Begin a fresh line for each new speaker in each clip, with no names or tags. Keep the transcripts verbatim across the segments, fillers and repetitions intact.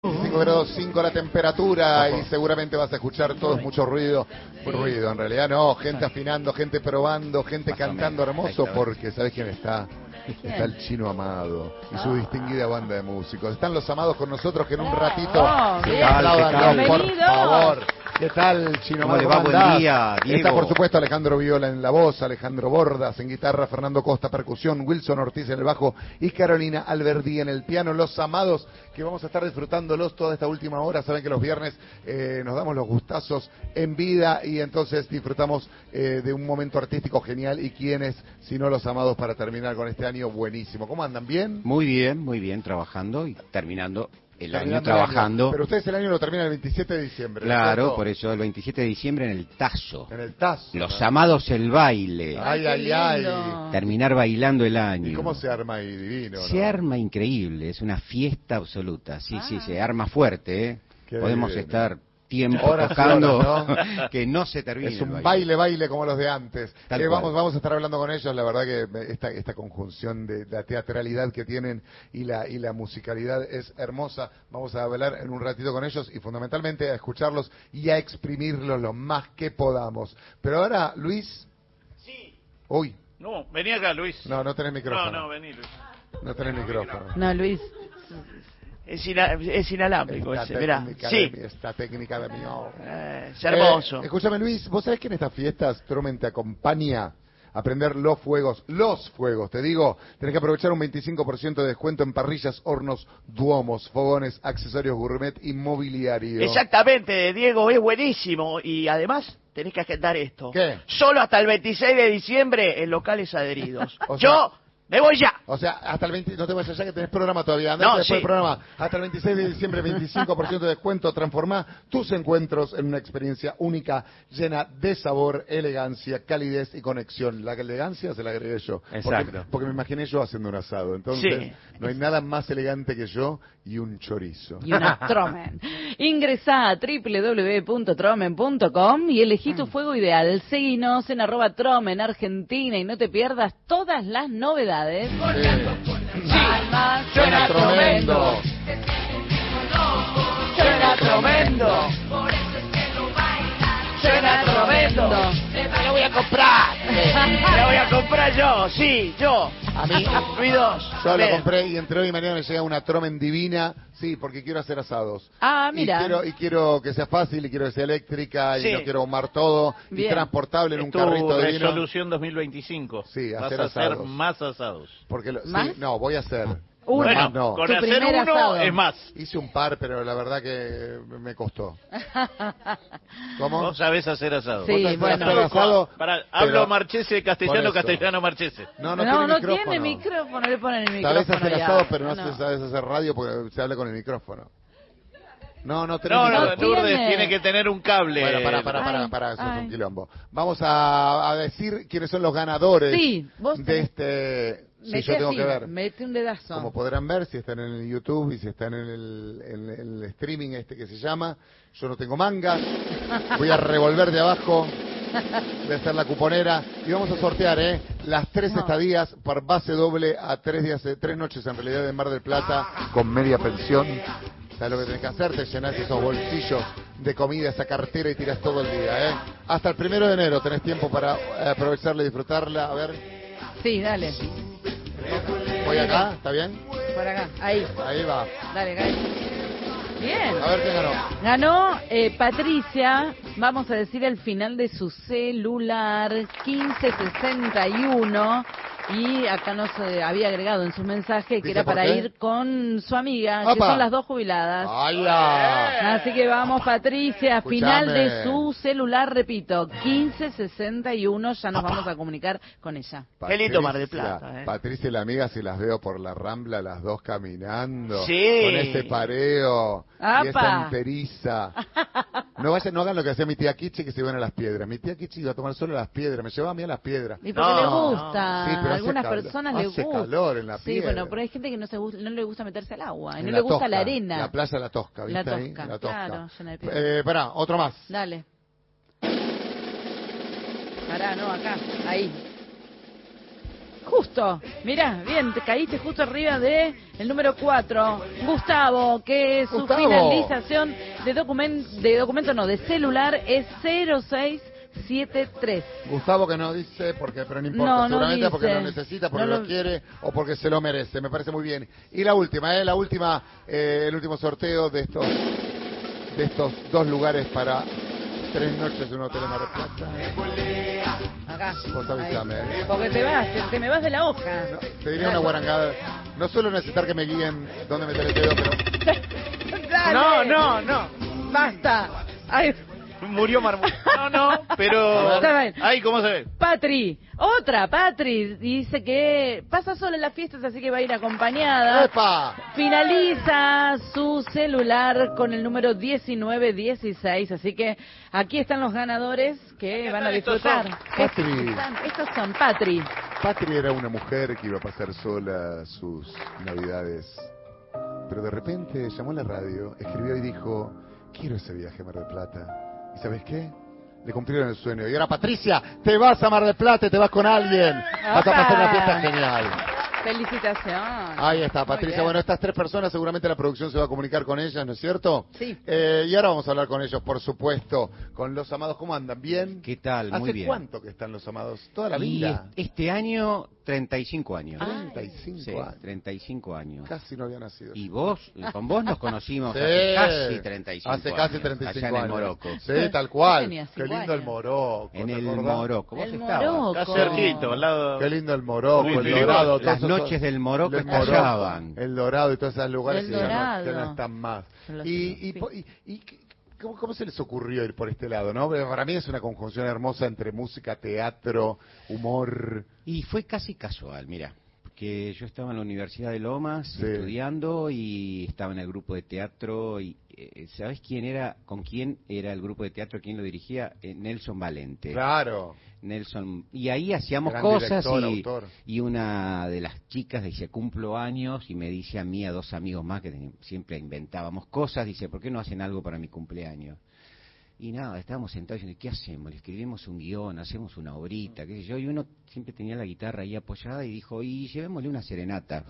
veinticinco grados cinco la temperatura y seguramente vas a escuchar todos mucho ruido. Sí. Ruido, en realidad no, gente afinando, gente probando, gente Más cantando hermoso, porque ¿sabés quién está? ¿Quién? Está el Chino Amado y su distinguida banda de músicos. Están los Amados con nosotros que en un ratito
oh,
se aplaudan, por favor. ¿Qué tal, Chino
Amado? ¿Cómo le va? Buen día, Diego.
Está, por supuesto, Alejandro Viola en la voz, Alejandro Bordas en guitarra, Fernando Costa percusión, Wilson Ortiz en el bajo y Carolina Alberdi en el piano. Los Amados, que vamos a estar disfrutándolos toda esta última hora. Saben que los viernes eh, nos damos los gustazos en vida y entonces disfrutamos eh, de un momento artístico genial. Y quiénes, si no los Amados, para terminar con este año buenísimo. ¿Cómo andan? ¿Bien?
Muy bien, muy bien, trabajando y terminando el terminando año trabajando.
El año. Pero ustedes el año lo terminan el veintisiete de diciembre.
Claro, ¿cierto? Por eso el veintisiete de diciembre en el Tazo.
En el Tazo.
Los Amados, el baile.
Ay, ay, ay.
Terminar bailando el año.
¿Y cómo se arma ahí? Divino,
Se
¿no?
arma increíble, es una fiesta absoluta. Sí, ah. sí, se arma fuerte, ¿eh?
Qué
Podemos
bien.
estar tiempo
horas
tocando
horas, ¿no?
que no se termine.
Es un baile. baile, baile como los de antes. Eh, vamos, vamos a estar hablando con ellos. La verdad que esta, esta conjunción de la teatralidad que tienen y la, y la musicalidad es hermosa. Vamos a hablar en un ratito con ellos y fundamentalmente a escucharlos y a exprimirlos lo más que podamos. Pero ahora, Luis.
Sí.
Uy.
No, vení acá, Luis.
No, no tenés micrófono.
No, no, vení, Luis.
No tenés micrófono.
No, Luis.
Es, ina, es inalámbrico
esta
ese, mirá.
Sí.
De,
esta técnica de mi obra.
Eh, es hermoso.
Eh, escúchame, Luis, ¿vos sabés que en estas fiestas Tromen te acompaña a prender los fuegos? Los fuegos, te digo. Tenés que aprovechar un veinticinco por ciento de descuento en parrillas, hornos, duomos, fogones, accesorios gourmet y mobiliario.
Exactamente, Diego, es buenísimo. Y además tenés que agendar esto.
¿Qué?
Solo hasta el veintiséis de diciembre en locales adheridos.
O sea,
Yo... ¡Me voy ya!
O sea, hasta el veinte, no te vayas ya que tenés programa todavía. Andate
no,
después
sí.
del programa. Hasta el veintiséis de diciembre, veinticinco por ciento de descuento. Transformá tus encuentros en una experiencia única, llena de sabor, elegancia, calidez y conexión. La elegancia se la agregué yo.
Exacto.
Porque, porque me imaginé yo haciendo un asado. Entonces,
sí.
no hay nada más elegante que yo y un chorizo.
Y una Tromen. Ingresá a doble u doble u doble u punto tromen punto com y elegí tu fuego ideal. Seguinos en arroba Tromen Argentina y no te pierdas todas las novedades.
Sí.
Alma,
Suena tremendo.
Suena tremendo. Suena tremendo. Me lo voy a comprar. Me lo voy a comprar yo, sí, yo.
A mí,
Ruidos.
Yo la compré y entre hoy y mañana me llega una Tromen divina. Sí, porque quiero hacer asados.
Ah, mira.
Y quiero, y quiero que sea fácil, y quiero que sea eléctrica, y
sí.
no quiero ahumar todo,
Bien.
y transportable en
es
un carrito
tu
divino.
resolución dos mil veinticinco.
Sí,
Vas
hacer
a hacer
asados.
más asados.
Porque lo,
¿Más?
sí, no, voy a hacer.
Uno.
Bueno,
no.
con
Tu
hacer
primer
uno
asado.
es más.
Hice un par, pero la verdad que me costó. ¿Cómo?
Vos sabés hacer asado.
Sí,
Vos sabés
bueno.
hacer asado,
Para,
pero-
hablo marchese, castellano,
Por eso.
castellano, marchese.
No, no,
No,
tiene
no
micrófono.
tiene micrófono, le ponen el micrófono.
Sabés hacer
ya.
asado, pero no,
no.
sabés hacer radio porque se habla con el micrófono. No, no tenés
No, no,
micrófono.
Lourdes
tiene.
tiene que tener un cable.
Bueno, para, para, para,
Ay,
para, eso es
ay.
un quilombo. Vamos a, a decir quiénes son los ganadores
Sí, vos
de
tenés-
este... Sí,
Mete
yo tengo
así,
que ver.
mete un dedazo.
Como podrán ver, si están en el YouTube y si están en el, en el streaming este que se llama, yo no tengo manga, voy a revolver de abajo, voy a hacer la cuponera y vamos a sortear ¿eh? las tres
No.
estadías por base doble a tres días, eh, tres noches en realidad en Mar del Plata con media pensión. ¿Sabes lo que tenés que hacer? Te llenás esos bolsillos de comida, esa cartera y tirás todo el día. ¿eh? Hasta el primero de enero tenés tiempo para eh, aprovecharla y disfrutarla. A ver,
Sí, dale.
voy acá, ¿está bien?
Por acá, ahí.
Ahí va.
Dale, Gai. Bien.
A ver quién ganó.
Ganó eh, Patricia, vamos a decir el final de su celular, quince sesenta y uno. Y acá nos eh, había agregado en su mensaje que
¿Dice
era
por
para
qué?
ir con su amiga, que
¡Apa!
son las dos jubiladas.
¡Hala!
Así que vamos, Patricia, final
Escuchame.
de su celular, repito, quince sesenta y uno, ya nos vamos a comunicar con ella.
Qué lindo Mar del Plata, ¿eh?
Patricia y la amiga, si las veo por la Rambla, las dos caminando.
Sí.
Con ese pareo.
¡Apa!
Y esa enteriza. No vayan, no hagan lo que hacía mi tía Kichi, que se iban a las piedras. Mi tía Kichi iba a tomar solo a las piedras. Me llevaba a mí a las piedras.
Y porque
No,
le
no.
gusta,
Sí, pero
a
hace
algunas
calor-
personas le
hace
gusta.
calor en la
Sí,
piedra.
bueno, pero hay gente que no, se, gu- no le gusta meterse al agua, y
En
no
la
le gusta
Tosca,
la arena.
La playa La Tosca, ¿viste
La
ahí?
Tosca,
La Tosca.
claro, llena de piedras.
Eh, pará, otro más.
Dale. Pará, no, acá, ahí. Justo, mirá, bien, te caíste justo arriba de el número cuatro, Gustavo, que su
Gustavo.
finalización de documento, de documento no, de celular es cero seis siete tres.
Gustavo que no dice, porque, pero no importa,
No, no
seguramente
dice.
porque lo necesita, porque
No
lo...
lo-
quiere o porque se lo merece. Me parece muy bien. Y la última, ¿eh? La última, eh, el último sorteo de estos, de estos dos lugares para tres noches en un hotel en Mar del Plata.
Acá.
Vos avísame,
Ahí.
¿eh?
Porque te vas, te, te me vas de la hoja.
No, te diría una guarangada. No suelo necesitar que me guíen dónde meter el dedo, pero...
Dale.
No, no, no.
Basta. Ay,
Murió Marmol. No, no, pero...
Está bien.
Ay, ¿cómo se ve?
Patri, otra Patri, dice que pasa sola en las fiestas, así que va a ir acompañada.
¡Epa!
Finaliza su celular con el número diecinueve dieciséis, así que aquí están los ganadores que van a
Estos
disfrutar.
son Patri.
Están- Estos son Patri.
Patri era una mujer que iba a pasar sola sus navidades. Pero de repente llamó a la radio, escribió y dijo, quiero ese viaje a Mar del Plata. ¿Y sabes qué? Le cumplieron el sueño. Y ahora, Patricia, te vas a Mar del Plata y te vas con alguien. Vas a pasar una fiesta genial.
Felicitaciones.
Ahí está,
Muy
Patricia.
bien.
Bueno, estas tres personas seguramente la producción se va a comunicar con ellas, ¿no es cierto?
Sí.
Eh, y ahora vamos a hablar con ellos, por supuesto, con los amados. ¿Cómo andan? ¿Bien?
¿Qué tal?
¿Hace
Muy bien.
cuánto que están los amados? ¿Toda la
Y
vida?
este año, treinta y cinco años.
treinta y cinco
Sí,
años.
treinta y cinco años.
Casi no había nacido.
Y vos, con vos nos conocimos
Sí.
hace casi treinta y cinco
Hace
años.
casi treinta y cinco
allá en el
años.
Morocco.
Sí, tal cual.
Tenías
Qué
cinco
lindo el
años.
Morocco.
En
¿te
el
acordás?
Morocco. ¿Vos
El
estabas?
Morocco.
Acá cerquito, al lado...
Qué lindo el Morocco,
Muy
el
bien.
Dorado.
Las
todos esos-
noches del Morocco
el Morocco,
estallaban.
El Dorado y todos esos lugares
El
que ya no-
Dorado.
ya no están más.
Los-
Y, y,
sí.
po- y- y qué- ¿cómo, cómo se les ocurrió ir por este lado? ¿No? Para mí es una conjunción hermosa entre música, teatro, humor.
Y fue casi casual, mira, porque yo estaba en la Universidad de Lomas
Sí.
estudiando y estaba en el grupo de teatro y eh, ¿sabes quién era, con quién era el grupo de teatro, quién lo dirigía? Eh, Nelson Valente.
Claro.
Nelson, y ahí hacíamos
Gran
cosas
director,
y,
autor.
y una de las chicas dice, cumplo años, y me dice a mí, a dos amigos más que ten- siempre inventábamos cosas, dice, ¿por qué no hacen algo para mi cumpleaños? Y nada, estábamos sentados diciendo, ¿qué hacemos? Le escribimos un guión, hacemos una obrita, qué sé yo, y uno siempre tenía la guitarra ahí apoyada y dijo, y llevémosle una serenata.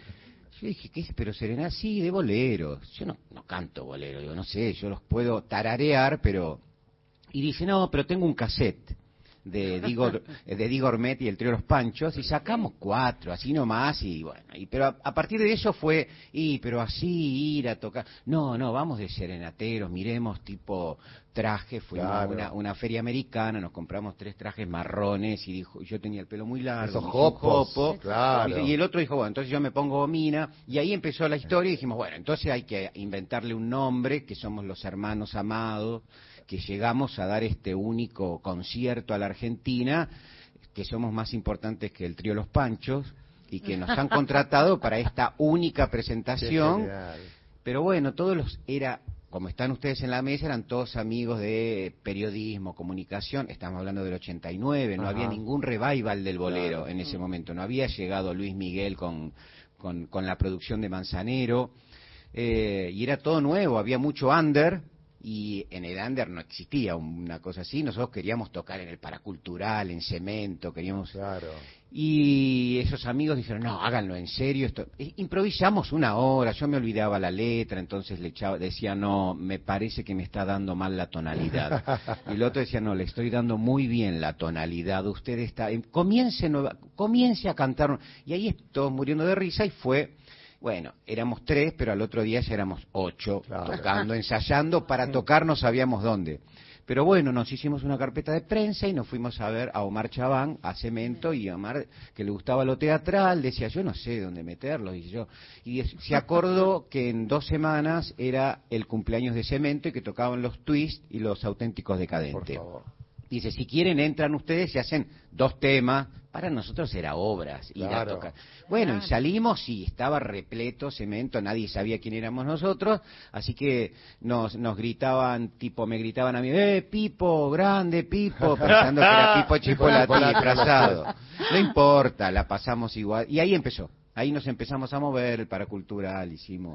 Yo dije, ¿qué es? Pero serenata, sí, de boleros. Yo no, no canto bolero, digo, no sé, yo los puedo tararear, pero... Y dice, no, pero tengo un cassette de Digo, de Digo Ormet y el trío Los Panchos, y sacamos cuatro, así nomás, y bueno, y, pero a, a partir de eso fue, y pero así ir a tocar, no, no, vamos de serenateros, miremos tipo traje, fuimos
Claro.
a una, una feria americana, nos compramos tres trajes marrones, y dijo, yo tenía el pelo muy largo,
Esos
me hice un
jopos,
jopo,
claro.
y el otro dijo, bueno, entonces yo me pongo gomina, y ahí empezó la historia, y dijimos, bueno, entonces hay que inventarle un nombre, que somos los hermanos amados, que llegamos a dar este único concierto a la Argentina, que somos más importantes que el trío Los Panchos, y que nos han contratado para esta única
Qué
presentación.
genial.
Pero bueno, todos los, era, como están ustedes en la mesa, eran todos amigos de periodismo, comunicación, estamos hablando del ochenta y nueve, no
Ajá.
había ningún revival del bolero
Claro.
en ese momento, no había llegado Luis Miguel con, con, con la producción de Manzanero, eh, y era todo nuevo, había mucho under, y en el under no existía una cosa así, nosotros queríamos tocar en el Paracultural, en Cemento, queríamos...
Claro.
Y esos amigos dijeron, no, háganlo en serio. Esto... E- Improvisamos una hora, yo me olvidaba la letra, entonces le echaba, decía, no, me parece que me está dando mal la tonalidad. Y el otro decía, no, le estoy dando muy bien la tonalidad, usted está, em, comience, nueva- comience a cantar. Y ahí todos muriendo de risa y fue... Bueno, éramos tres, pero al otro día ya éramos ocho,
Claro.
tocando, ensayando, para tocar no sabíamos dónde. Pero bueno, nos hicimos una carpeta de prensa y nos fuimos a ver a Omar Chabán, a Cemento, y a Omar, que le gustaba lo teatral, decía, yo no sé dónde meterlo, dice yo. Y es- se acordó que en dos semanas era el cumpleaños de Cemento y que tocaban los Twist y los Auténticos
Por
Decadentes.
favor.
Dice, si quieren entran ustedes y hacen dos temas, para nosotros era obras, ir
Claro.
a tocar. Bueno,
Claro.
y salimos y estaba repleto Cemento, nadie sabía quién éramos nosotros, así que nos, nos gritaban, tipo, me gritaban a mí, eh, Pipo, grande, Pipo, pensando que era Pipo Chipolati
Chipolati.
disfrazado. No importa, la pasamos igual. Y ahí empezó, ahí nos empezamos a mover, el Paracultural, hicimos...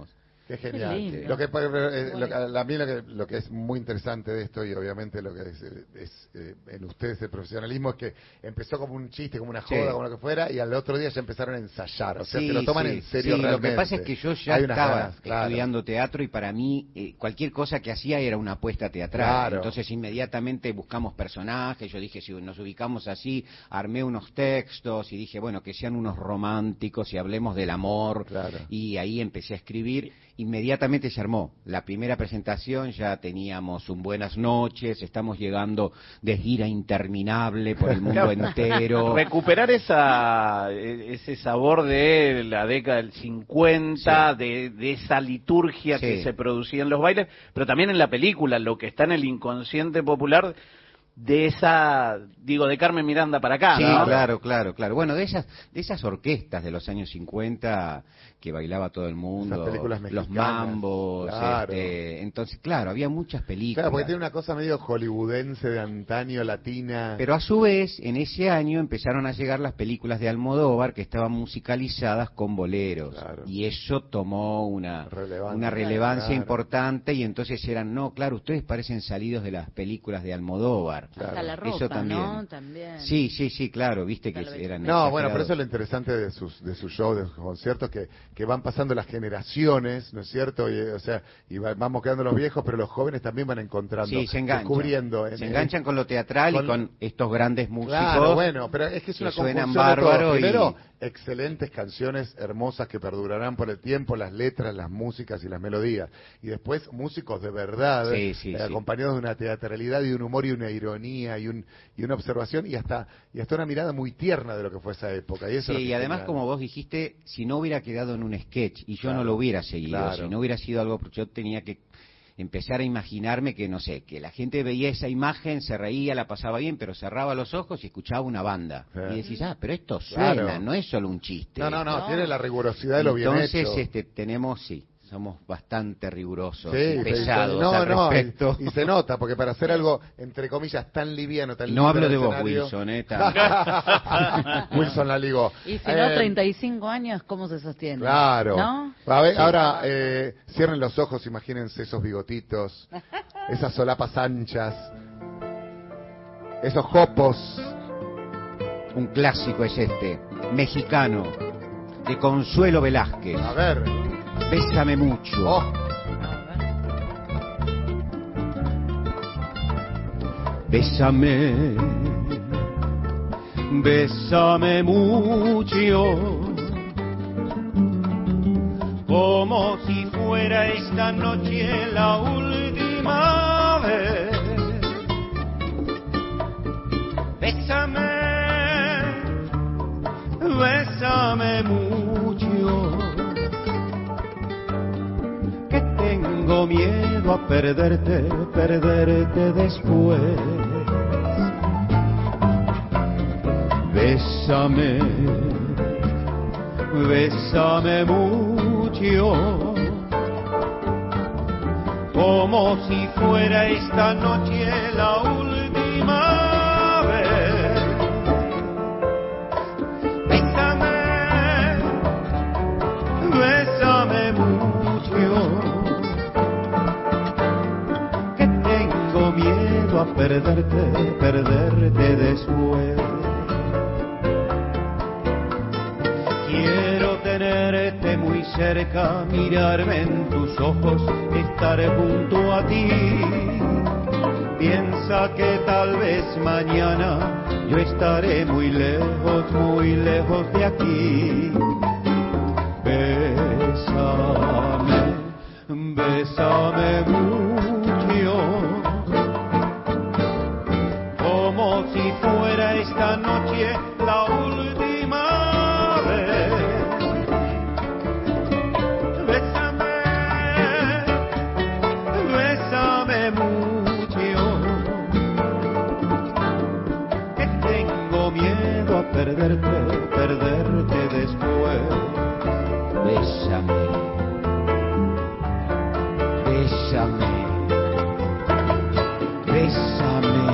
Qué genial.
Qué lindo.
Lo que, eh, lo que- a mí lo que, lo que es muy interesante de esto, y obviamente lo que es, eh, es, eh, en ustedes el profesionalismo, es que empezó como un chiste, como una
Sí.
joda, como lo que fuera, y al otro día ya empezaron a ensayar. O sea,
Sí,
se lo toman
sí,
en serio
sí,
realmente.
Lo que pasa es que yo ya
Hay unas
estaba
ganas, claro.
estudiando teatro y para mí eh, cualquier cosa que hacía era una apuesta teatral.
Claro.
Entonces inmediatamente buscamos personajes, yo dije, si nos ubicamos así, armé unos textos y dije, bueno, que sean unos románticos y hablemos del amor.
Claro.
Y ahí empecé a escribir. Inmediatamente se armó. La primera presentación ya teníamos un buenas noches, estamos llegando de gira interminable por el mundo entero.
Recuperar esa e- ese sabor de la década del cincuenta,
Sí.
de, de esa liturgia
Sí.
que se producía en los bailes, pero también en la película, lo que está en el inconsciente popular de esa, digo, de Carmen Miranda para acá,
Sí,
¿no?
claro, claro, claro. Bueno, de esas, de esas orquestas de los años cincuenta que bailaba todo el mundo,
Esas películas
los
mexicanas,
mambos,
claro.
este, entonces, claro, había muchas películas.
Claro, porque tiene una cosa medio hollywoodense de antaño, latina.
Pero a su vez, en ese año empezaron a llegar las películas de Almodóvar que estaban musicalizadas con boleros.
Claro.
Y eso tomó una,
Relevancia.
una relevancia
Claro.
importante y entonces eran, no, claro, ustedes parecen salidos de las películas de Almodóvar.
Claro.
Hasta la ropa,
Eso también.
¿no? También.
Sí, sí, sí, claro, viste que
Tal vez.
eran
No, bueno, pero
exagerados.
eso es lo interesante de sus de sus shows, de sus conciertos, que, que van pasando las generaciones, ¿no es cierto? Y, o sea, y va- vamos quedando los viejos, pero los jóvenes también van encontrando,
Sí, se enganchan.
descubriendo. en-
se enganchan con lo teatral
con-
y con estos grandes músicos.
Claro, bueno, pero es que es
que
una
suenan
conjunción de todo.
bárbaro y-
Primero, excelentes canciones hermosas que perdurarán por el tiempo, las letras, las músicas y las melodías. Y después músicos de verdad,
Sí, sí,
eh,
sí.
acompañados de una teatralidad y un humor y una ironía y, un, y una observación y hasta, y hasta una mirada muy tierna de lo que fue esa época. Y eso es lo
Sí,
que
y
es
además,
genial.
como vos dijiste, si no hubiera quedado en un sketch y yo
Claro,
no lo hubiera seguido,
claro.
si no hubiera sido algo, yo tenía que empezar a imaginarme que, no sé, que la gente veía esa imagen, se reía, la pasaba bien, pero cerraba los ojos y escuchaba una banda.
Sí.
Y decís, ah, pero esto suena,
Claro.
no es solo un chiste.
No, no, no,
No.
tiene la rigurosidad de lo bien
Entonces,
hecho.
este, tenemos, sí, somos bastante rigurosos
Sí,
y
sí,
pesados
sí. No,
al
no,
respecto.
y, y se nota, porque para hacer algo, entre comillas, tan liviano, tan
No
lindo
hablo
en
de
el
vos,
escenario-
Wilson, eh, tan-
Wilson la ligó.
Y si no,
Eh,
treinta y cinco años, ¿cómo se sostiene?
Claro.
¿No?
A ver, ahora, eh, cierren los ojos, imagínense esos bigotitos, esas solapas anchas, esos jopos.
Un clásico es este, mexicano, de Consuelo Velázquez.
A ver.
Bésame mucho.
Oh,
A ver.
Bésame, bésame mucho, como si fuera esta noche la última vez. Bésame, bésame mucho, que tengo miedo a perderte, perderte después. Bésame, bésame mucho, como si fuera esta noche la última vez. Bésame, bésame mucho, que tengo miedo a perderte, perderte después. Quiero tenerte muy cerca, mirarme en tus ojos, estar junto a ti. Piensa que tal vez mañana yo estaré muy lejos, muy lejos de aquí. Bésame, bésame mucho, como si fuera esta noche la última vez. Bésame, bésame mucho, que tengo miedo a perderte, perderte después. Bésame, bésame, bésame.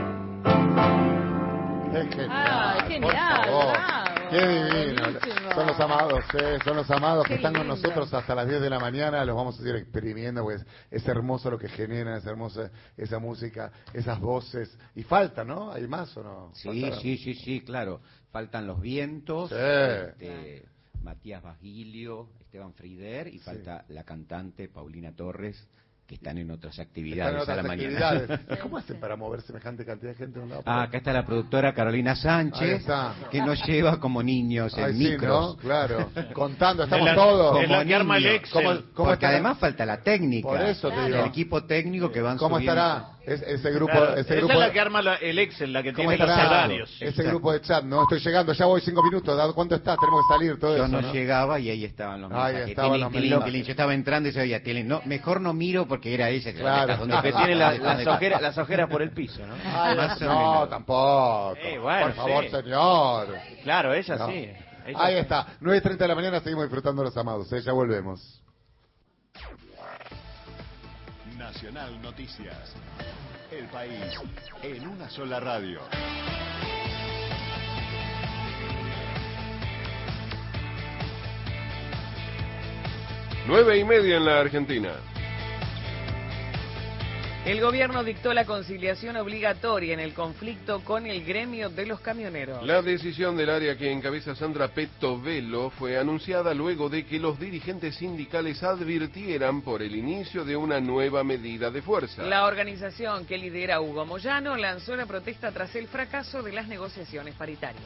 qué genial.
Ah,
por
genial,
favor.
bravo.
Qué divino.
Buenísimo.
Son los los amados, eh, son los amados que
Qué
están con
lindo.
nosotros hasta las diez de la mañana, los vamos a seguir exprimiendo, pues es hermoso lo que generan, es hermosa esa música, esas voces, y falta, ¿no? ¿Hay más o no?
Sí,
Falta-
sí, sí, sí, claro. Faltan los vientos,
Sí.
este, Matías Basilio, Esteban Frieder, y falta la cantante Paulina Torres, que están en otras actividades
Están en
a la
otras
mañana.
actividades. ¿Cómo hacen para mover semejante cantidad de gente de un lado
Ah,
para
acá está la productora Carolina
Ahí
Sánchez,
está.
que nos lleva como niños
Ay,
en
sí,
micros.
¿no? Claro. Contando, estamos
Es la-
todos.
es la que arma el
niños.
Excel.
¿Cómo- cómo
Porque
estará?
además falta la técnica.
Por eso te
Claro.
digo.
El equipo técnico que van
¿Cómo
subiendo.
estará es- ese grupo?
Claro,
ese
esa
grupo
es la que arma la- el Excel, la que
¿Cómo
tiene los
estará
salarios.
ese
Exacto.
grupo de chat? No, estoy llegando, ya voy cinco minutos. ¿Dado ¿Cuánto estás? Tenemos que salir, todo
Yo
eso,
no,
¿no?
llegaba y ahí estaban los
Ahí
mensajes.
estaban
Tilín,
los
tilín,
mensajes.
tilín. Yo estaba entrando y se oía tilín. No, mejor no miro porque era ella. que,
Claro.
¿dónde estás? ¿Dónde
Que
estás?
tiene la-
¿Dónde
las,
estás?
ojeras, las ojeras por el piso, ¿no?
Ay,
Más o
no,
menos.
tampoco.
Eh, bueno,
Por favor,
sí.
señor.
Claro, ella
No.
sí. Ella
Ahí
sí.
está. nueve y treinta de la mañana, seguimos disfrutando los amados. ¿eh? Ya volvemos.
Nacional Noticias. El país en una sola radio.
Nueve y media en la Argentina.
El gobierno dictó la conciliación obligatoria en el conflicto con el gremio de los camioneros.
La decisión del área que encabeza Sandra Pettovelo fue anunciada luego de que los dirigentes sindicales advirtieran por el inicio de una nueva medida de fuerza.
La organización que lidera Hugo Moyano lanzó la protesta tras el fracaso de las negociaciones paritarias.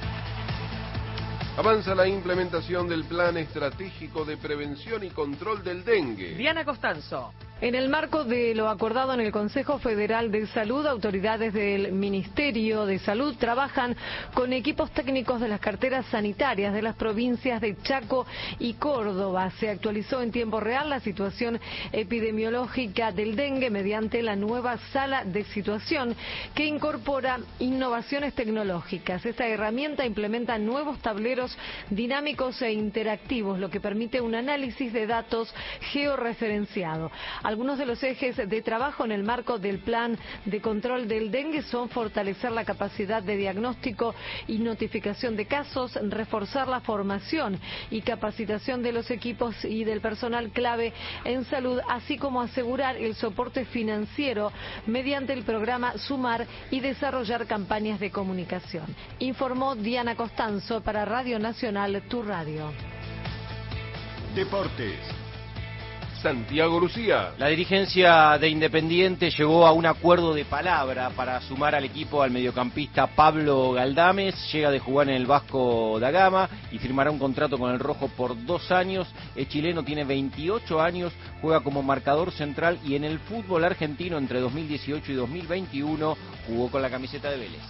Avanza la implementación del Plan Estratégico de Prevención y Control del Dengue.
Diana Costanzo.
En el marco de lo acordado en el Consejo Federal de Salud, autoridades del Ministerio de Salud trabajan con equipos técnicos de las carteras sanitarias de las provincias de Chaco y Córdoba. Se actualizó en tiempo real la situación epidemiológica del dengue mediante la nueva sala de situación que incorpora innovaciones tecnológicas. Esta herramienta implementa nuevos tableros dinámicos e interactivos, lo que permite un análisis de datos georreferenciado. Algunos de los ejes de trabajo en el marco del plan de control del dengue son fortalecer la capacidad de diagnóstico y notificación de casos, reforzar la formación y capacitación de los equipos y del personal clave en salud, así como asegurar el soporte financiero mediante el programa Sumar y desarrollar campañas de comunicación. Informó Diana Costanzo para Radio Nacional, Tu Radio.
Deportes.
Santiago Lucía.
La dirigencia de Independiente llegó a un acuerdo de palabra para sumar al equipo al mediocampista Pablo Galdames. Llega de jugar en el Vasco da Gama y firmará un contrato con el Rojo por dos años. El chileno tiene veintiocho años, juega como marcador central y en el fútbol argentino entre dos mil dieciocho y dos mil veintiuno jugó con la camiseta de Vélez.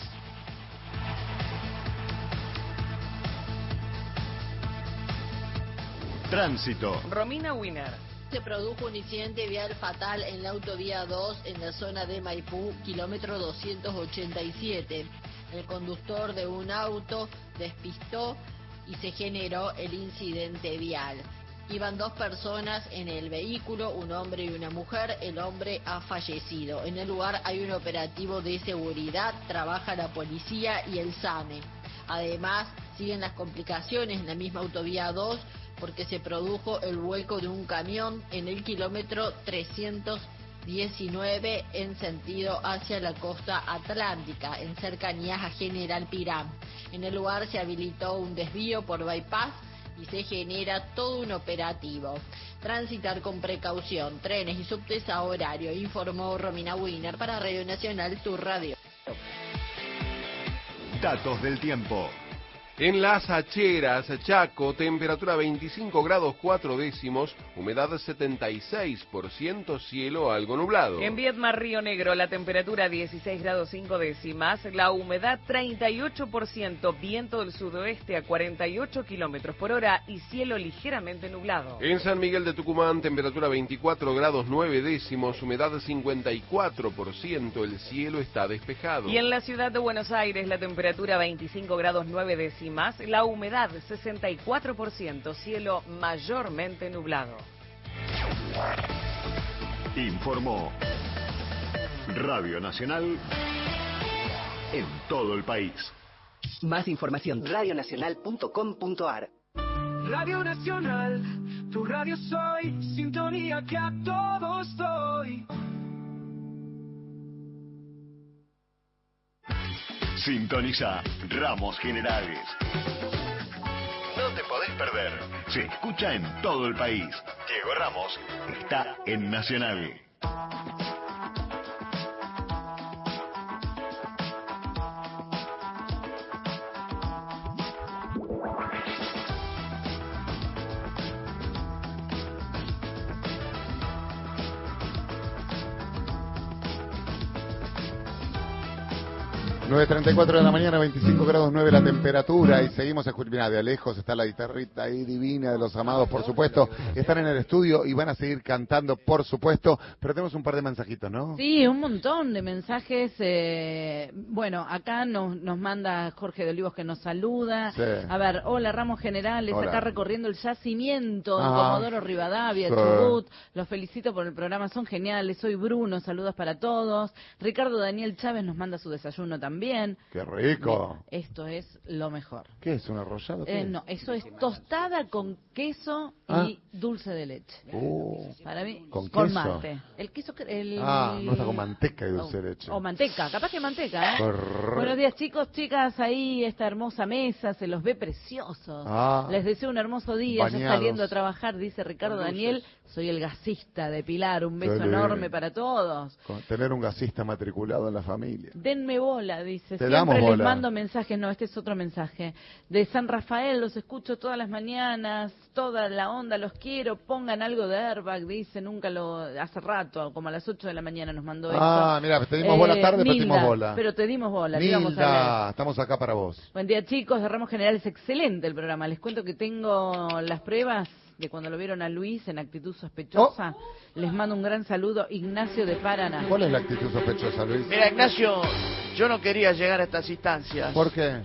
Tránsito.
Romina Wiener.
Se produjo un incidente vial fatal en la autovía dos en la zona de Maipú, kilómetro doscientos ochenta y siete. El conductor de un auto despistó y se generó el incidente vial. Iban dos personas en el vehículo, un hombre y una mujer. El hombre ha fallecido. En el lugar hay un operativo de seguridad, trabaja la policía y el SAME. Además, siguen las complicaciones en la misma autovía dos porque se produjo el vuelco de un camión en el kilómetro trescientos diecinueve en sentido hacia la costa atlántica, en cercanías a General Pirán. En el lugar se habilitó un desvío por bypass y se genera todo un operativo. Transitar con precaución, trenes y subtes a horario, informó Romina Wiener para Radio Nacional, Tu Radio.
Datos del tiempo.
En Las Acheras, Chaco, temperatura veinticinco grados cuatro décimos, humedad setenta y seis por ciento, cielo algo nublado.
En Viedma, Río Negro, la temperatura dieciséis grados cinco décimas, la humedad treinta y ocho por ciento, viento del sudoeste a cuarenta y ocho kilómetros por hora y cielo ligeramente nublado.
En San Miguel de Tucumán, temperatura veinticuatro grados nueve décimos, humedad cincuenta y cuatro por ciento, el cielo está despejado.
Y en la ciudad de Buenos Aires, la temperatura veinticinco grados nueve décimos, la humedad sesenta y cuatro por ciento, cielo mayormente nublado.
Informó Radio Nacional en todo el país.
Más información, radionacional punto com punto ar. Radio Nacional, tu radio soy, sintonía que a todos doy.
Sintoniza Ramos Generales. No te podés perder. Se escucha en todo el país. Diego Ramos está en Nacional.
nueve treinta y cuatro de la mañana, veinticinco grados nueve la temperatura, y seguimos escuchando. Mirá, de lejos está la guitarrita ahí divina de los amados, por supuesto. Están en el estudio y van a seguir cantando, por supuesto. Pero tenemos un par de mensajitos, ¿no?
Sí, un montón de mensajes. Eh, bueno, acá nos, nos manda Jorge de Olivos que nos saluda.
Sí.
A ver, hola Ramos Generales,
Hola.
acá recorriendo el yacimiento en
Ah.
Comodoro Rivadavia,
Sí.
Chubut. Los felicito por el programa, son geniales. Soy Bruno, saludos para todos. Ricardo Daniel Chávez nos manda su desayuno también.
¡Qué rico!
Esto es lo mejor.
¿Qué es, un arrollado? ¿Qué
Eh,
es?
no, eso es tostada con queso
Ah.
y dulce de leche.
Uh,
Para mí,
¿con
con
queso?
mate. El queso, que- el...
Ah, no está con manteca y dulce
o,
de leche.
o manteca, capaz que manteca, ¿eh?
Correcto.
Buenos días, chicos, chicas, ahí esta hermosa mesa, se los ve preciosos.
Ah.
Les deseo un hermoso día, ya
Bañados.
saliendo a trabajar, dice Ricardo
Con luces.
Daniel. Soy el gasista de Pilar, un
Qué
beso
lindo.
enorme para todos.
Con tener un gasista matriculado en la familia.
Denme bola, dice.
Te
Siempre
damos
les
bola.
mando mensajes. No, este es otro mensaje. De San Rafael, los escucho todas las mañanas. Toda la onda, los quiero. Pongan algo de Airbag, dice. Nunca lo... Hace rato, como a las ocho de la mañana nos mandó esto.
Ah, mira, te dimos bola tarde, pero te dimos
Nilda,
bola.
Pero te dimos bola. le íbamos a leer.
Nilda, estamos acá para vos.
Buen día, chicos. De Ramos General es excelente el programa. Les cuento que tengo las pruebas de cuando lo vieron a Luis en actitud sospechosa. Les mando un gran saludo. Ignacio de Paraná.
¿Cuál es la actitud sospechosa, Luis?
Mira, Ignacio, yo no quería llegar a estas instancias.
¿Por qué?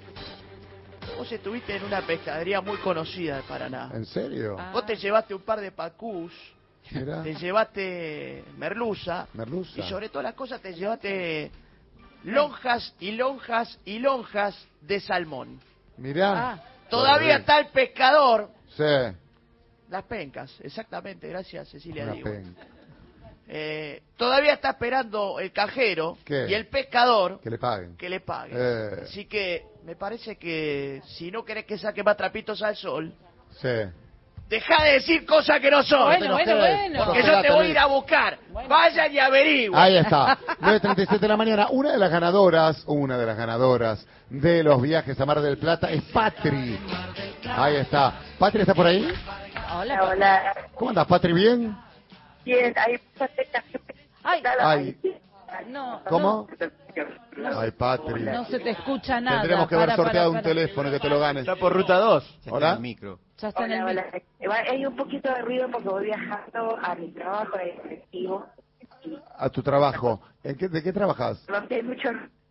Vos estuviste en una pescadería muy conocida de Paraná.
¿En serio?
Ah.
Vos te llevaste un par de pacús,
Mira,
te llevaste merluza,
merluza.
y sobre todas las cosas te llevaste lonjas y lonjas y lonjas de salmón.
Mirá.
Ah.
Todavía está el pescador.
Sí,
Las pencas, exactamente, gracias Cecilia
una
Diego.
penca.
Eh, todavía está esperando el cajero
¿Qué?
y el pescador
Que le paguen.
que le pague.
Eh.
Así que me parece que si no querés que saque más trapitos al sol,
Sí.
deja de decir cosas que no son.
Bueno, bueno, bueno.
Porque yo te voy a ir a buscar. Vayan y averigüen.
Ahí está, nueve treinta y siete de la mañana. Una de las ganadoras, una de las ganadoras de los viajes a Mar del Plata es Patri. Ahí está. ¿Patri está por ahí?
Hola.
Hola.
¿Cómo andas, Patri? ¿Bien?
Bien, hay
Ay,
Ay,
no.
¿cómo?
No,
Ay, Patri.
no se te escucha nada.
Tendremos que haber
Para,
sorteado
para,
un
para.
teléfono que te lo ganes.
Está por ruta dos.
¿Hola?
Micro.
Ya está en el
Hola,
micro.
hola. Hay un poquito de ruido porque voy viajando a mi trabajo de colectivo.
A tu trabajo. ¿En qué, ¿De qué trabajas?
Donde hay mucho...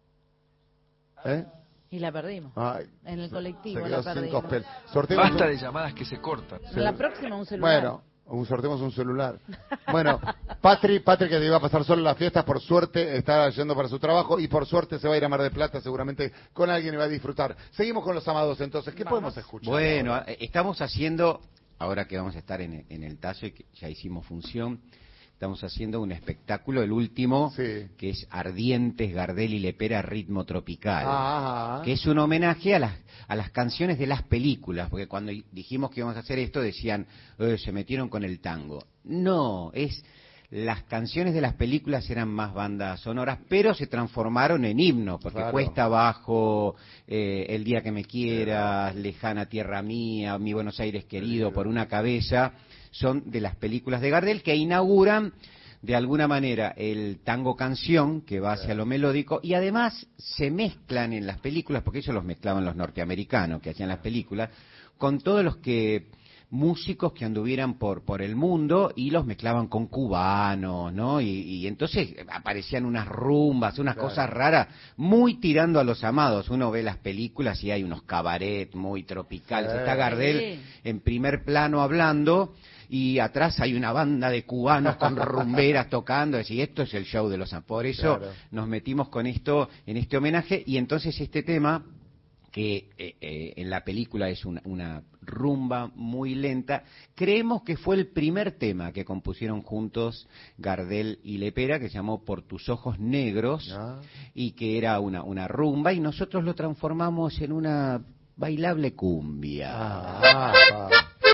¿Eh?
Y la perdimos.
Ay,
En el
se
colectivo
quedó
la
sin
perdimos.
cospel. Sorteamos
Basta
un-
de llamadas que se cortan.
La próxima un celular.
Bueno, un, sorteamos un celular. Bueno, Patri, Patri que te iba a pasar solo las fiestas, por suerte está yendo para su trabajo y por suerte se va a ir a Mar del Plata seguramente con alguien y va a disfrutar. Seguimos con los amados entonces. ¿Qué podemos escuchar?
Bueno, eh, estamos haciendo, ahora que vamos a estar en, en el Tazo y que ya hicimos función, estamos haciendo un espectáculo, el último,
Sí.
que es Ardientes, Gardel y Lepera, Ritmo Tropical.
Ah,
Que es un homenaje a las, a las canciones de las películas, porque cuando dijimos que íbamos a hacer esto decían, "Eh, se metieron con el tango". No, es las canciones de las películas eran más bandas sonoras, pero se transformaron en himnos, porque
Claro.
Cuesta Abajo, eh, El Día que Me Quieras, Lejana Tierra Mía, Mi Buenos Aires Querido, Por una Cabeza, son de las películas de Gardel que inauguran de alguna manera el tango canción que va hacia lo melódico y además se mezclan en las películas, porque ellos los mezclaban los norteamericanos que hacían las películas, con todos los que músicos que anduvieran por por el mundo y los mezclaban con cubanos, ¿no? Y, y entonces aparecían unas rumbas, unas
Claro.
cosas raras, muy tirando a los amados. Uno ve las películas y hay unos cabaret muy tropicales.
Sí.
Está Gardel
Sí.
en primer plano hablando y atrás hay una banda de cubanos con rumberas tocando, y esto es el show de los amados. Por eso
Claro.
nos metimos con esto en este homenaje y entonces este tema que eh, eh, en la película es una, una rumba muy lenta. Creemos que fue el primer tema que compusieron juntos Gardel y Lepera, que se llamó Por tus ojos negros,
Ah.
y que era una, una rumba, y nosotros lo transformamos en una bailable cumbia.
Ah, ah.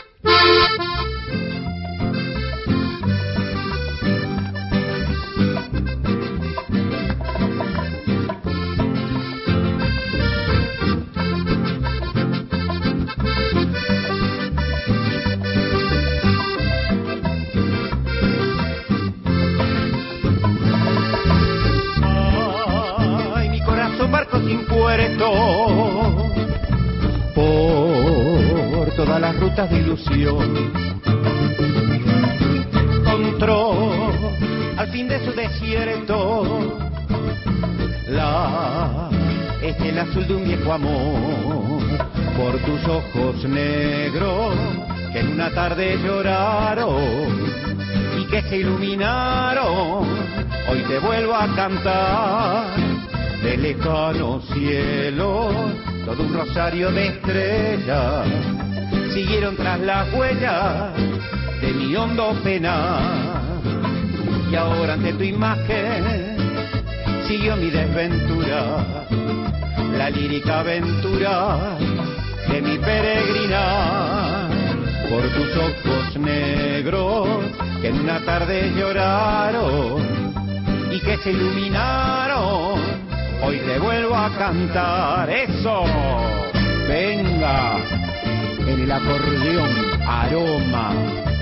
Ay, mi corazón barco sin puerto, por todas las rutas de ilusión, encontró al fin de su desierto la estela azul de un viejo amor. Por tus ojos negros que en una tarde lloraron y que se iluminaron, hoy te vuelvo a cantar de lejano cielo todo un rosario de estrellas siguieron tras las huellas de mi hondo penar, y ahora ante tu imagen siguió mi desventura, la lírica aventura de mi peregrinar. Por tus ojos negros que en una tarde lloraron y que se iluminaron, hoy te vuelvo a cantar. Eso, venga, en el acordeón aroma.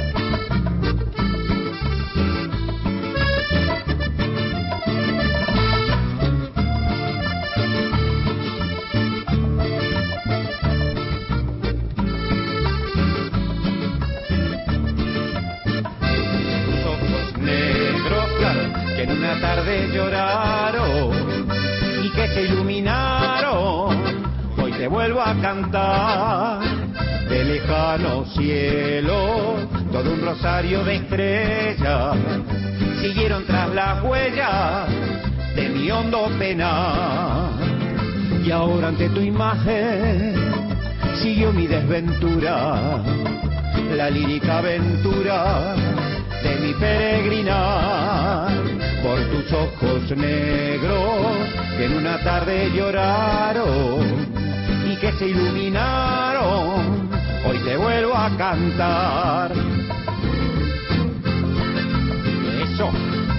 Que en una tarde lloraron y que se iluminaron, hoy te vuelvo a cantar de lejano cielo todo un rosario de estrellas siguieron tras las huellas de mi hondo penar, y ahora ante tu imagen siguió mi desventura, la lírica aventura de mi peregrinar. Por tus ojos negros que en una tarde lloraron y que se iluminaron, hoy te vuelvo a cantar. Eso.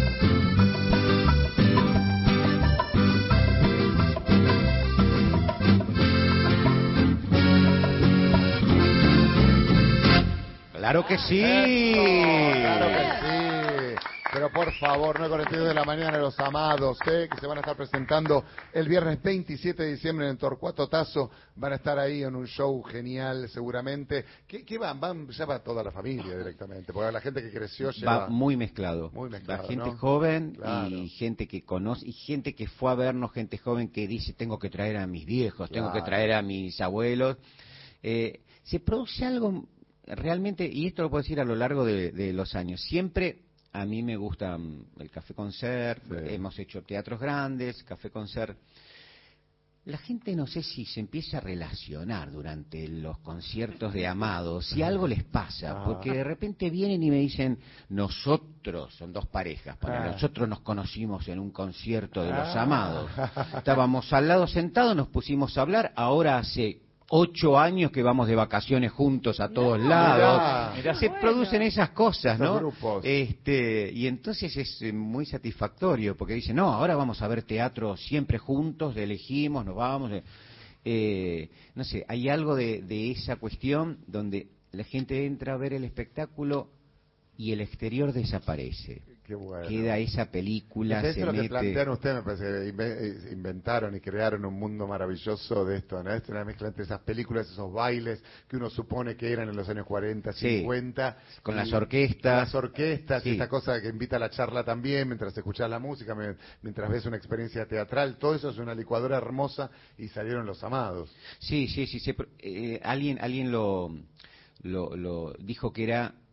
Claro que sí.
Claro que sí. Pero por favor, no con el tío de la mañana, los amados, ¿eh? Que se van a estar presentando el viernes veintisiete de diciembre en el Torcuato Tazo. Van a estar ahí en un show genial, seguramente. ¿Qué, qué van? Van ya va toda la familia directamente, porque la gente que creció lleva...
Va muy mezclado.
Muy mezclado,
Va gente
¿no?
joven
Claro.
y gente que conoce, y gente que fue a vernos, gente joven que dice, tengo que traer a mis viejos, tengo que
Claro.
traer a mis abuelos. Eh, se produce algo realmente, y esto lo puedo decir a lo largo de, de los años, siempre a mí me gusta um, el café concert,
Sí.
hemos hecho teatros grandes, café concert. La gente no sé si se empieza a relacionar durante los conciertos de Amado, si algo les pasa,
Ah.
porque de repente vienen y me dicen, nosotros, son dos parejas, para
Ah.
nosotros nos conocimos en un concierto de los
Ah.
Amados. Estábamos al lado sentados, nos pusimos a hablar, ahora hace ocho años que vamos de vacaciones juntos a todos lados.
Mirá.
Se producen esas cosas,
Esos
¿no?
grupos.
Este, y entonces es eh, muy satisfactorio, porque dicen, no, ahora vamos a ver teatro siempre juntos, elegimos, nos vamos. eh, eh, no sé, hay algo de, de esa cuestión donde la gente entra a ver el espectáculo y el exterior desaparece.
Qué bueno.
Queda esa película,
Eso
se
es lo que
mete...
plantean ustedes, me parece que inve- inventaron y crearon un mundo maravilloso de esto, ¿no? Es una mezcla entre esas películas, esos bailes que uno supone que eran en los años cuarenta,
Sí.
cincuenta.
Con
y-
las orquestas.
con las orquestas, y
Sí.
esta cosa que invita a la charla también, mientras escuchás la música, me- mientras ves una experiencia teatral, todo eso es una licuadora hermosa y salieron los Amados.
Sí, sí, sí. se pro- eh, alguien alguien lo, lo, lo dijo que era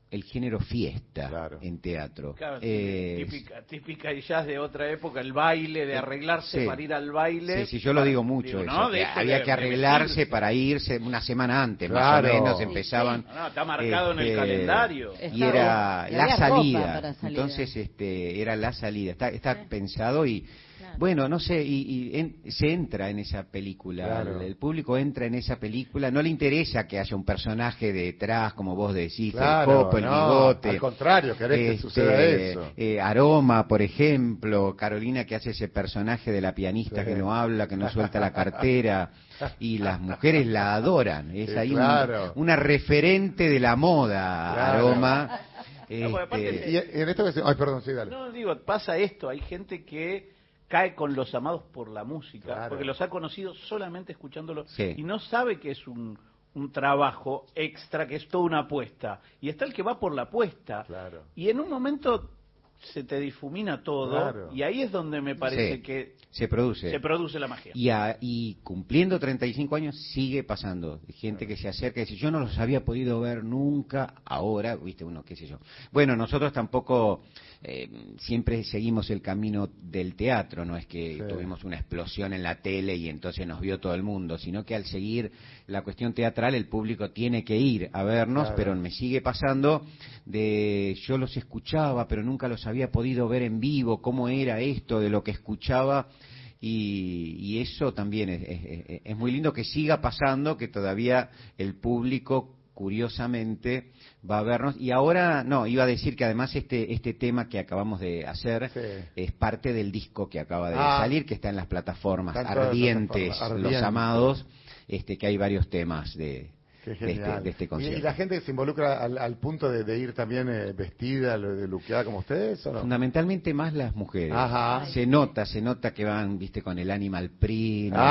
el género fiesta
Claro.
en teatro.
Claro,
Eh,
típica, típica y jazz de otra época, el baile, de arreglarse
sí.
para ir al baile.
Sí, sí, yo lo digo mucho,
Digo,
eso,
¿no?
que
De esto
había
de-
que
de
arreglarse
vestirse.
para irse una semana antes,
Claro.
más o menos,
Sí,
empezaban.
No, no, está marcado en el
este,
calendario.
Y era
Y
la
había ropa
salida,
para salir.
entonces este era la salida, está, está pensado y... Bueno, no sé, y, y en- se entra en esa película,
Claro.
el, el público entra en esa película, no le interesa que haya un personaje detrás, como vos decís,
Claro,
el copo, el
no,
bigote.
al contrario, querés que
Este,
suceda eso.
eh, Aroma, por ejemplo, Carolina que hace ese personaje de la pianista
Sí.
que no habla, que no suelta la cartera, y las mujeres la adoran, es
Sí,
ahí un-
claro.
una referente de la moda,
Claro.
Aroma.
No, porque aparte
Este,
Y en esto que se... Ay, perdón, sí, dale.
No, digo, pasa esto, hay gente que cae con Los Amados por la música,
Claro.
porque los ha conocido solamente escuchándolo
Sí.
y no sabe que es un, un trabajo extra, que es toda una apuesta. Y está el que va por la apuesta.
Claro.
Y en un momento se te difumina todo
Claro.
y ahí es donde me parece
Sí.
que
se produce.
se produce la magia.
Y, a- y cumpliendo treinta y cinco años sigue pasando. Gente que se acerca y dice, yo no los había podido ver nunca, ahora, viste, uno, qué sé yo. Bueno, nosotros tampoco eh, siempre seguimos el camino del teatro, no es que
Sí.
tuvimos una explosión en la tele y entonces nos vio todo el mundo, sino que al seguir la cuestión teatral el público tiene que ir a vernos,
Claro.
pero me sigue pasando de yo los escuchaba, pero nunca los había podido ver en vivo, cómo era esto de lo que escuchaba. Y, y eso también es, es- es muy lindo que siga pasando, que todavía el público curiosamente va a vernos. Y ahora, no, iba a decir que además este este tema que acabamos de hacer
Sí.
es parte del disco que acaba de
Ah.
salir, que está en las plataformas
Está en todas las
ardientes,
plataformas,
Los
Ardientes.
Amados, este que hay varios temas de,
Qué
de, este,
genial.
de este
¿Y,
concierto.
y la gente se involucra al, al punto de, de ir también eh, vestida, lo- de luqueada como ustedes, ¿o no?
Fundamentalmente más las mujeres.
Ajá.
Se nota, se nota que van, viste, con el animal print, el